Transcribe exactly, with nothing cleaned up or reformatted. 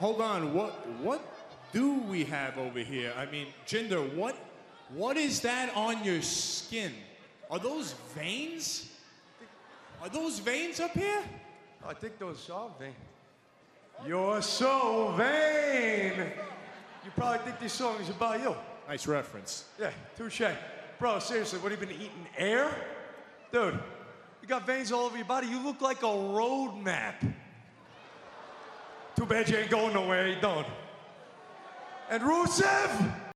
hold on. What what do we have over here? I mean, Jinder, what what is that on your skin? Are those veins? Are those veins up here? I think those are vain. You're so vain. You probably think this song is about you. Nice reference. Yeah, touche. Bro, seriously, what have you been eating? Air? Dude, you got veins all over your body. You look like a road map. Too bad you ain't going nowhere, you don't. And Rusev!